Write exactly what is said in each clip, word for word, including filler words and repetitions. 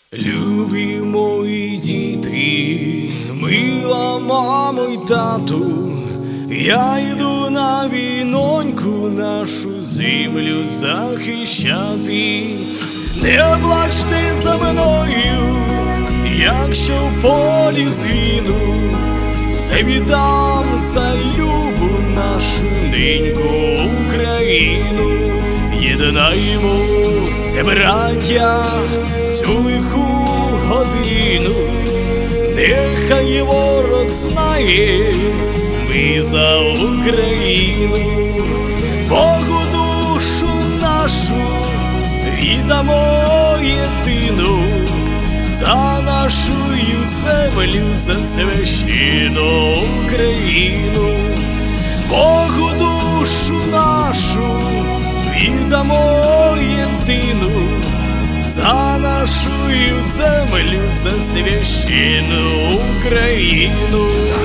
Любі мої діти, мила мамо й тату, я йду на війноньку нашу землю захищати. Не плачте за мною, якщо в полі згину, все віддам за любу нашу неньку Україну. Єднаймося, браття, в цю лиху годину, нехай ворог знає, ми за Україну. Богу душу нашу віддамо єдину, за нашу землю, за священну Україну. Богу душу нашу віддамо єдину, за нашу землю, за священну Україну.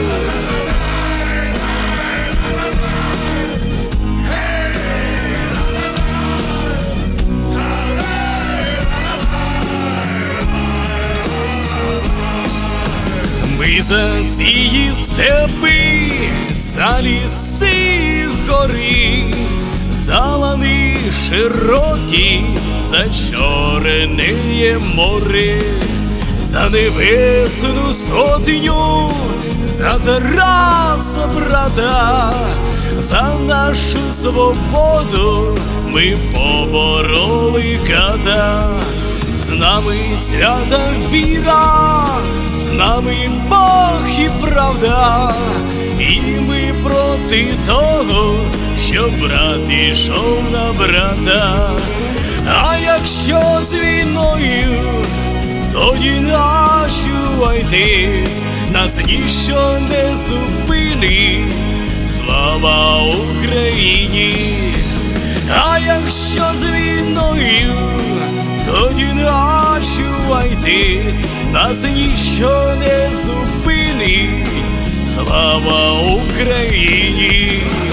Ми за ці степи, за ліси й гори, за лани широкі, за чорне море, за небесну сотню, за Тараса брата, за нашу свободу ми побороли ката. З нами свята віра, з нами Бог і правда, і ми проти того, що брат ішов на брата. А якщо з війною, тоді начувайтесь, нас ніщо не зупинить, слава Україні. А якщо з війною, тоді начувайтесь, нас ніщо не зупинить, слава Україні.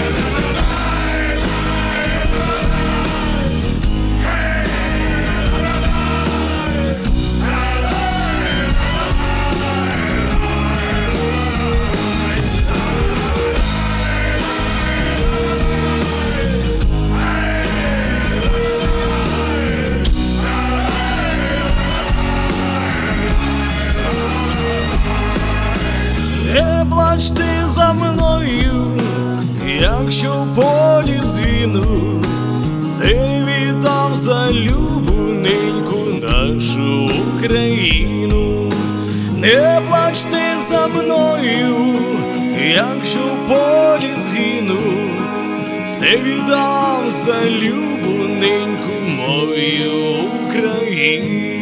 Не плачте за мною, якщо в полі згину, все віддам за любу неньку нашу Україну. Не плачте за мною, якщо в полі згину, все віддам за любу неньку мою Україну.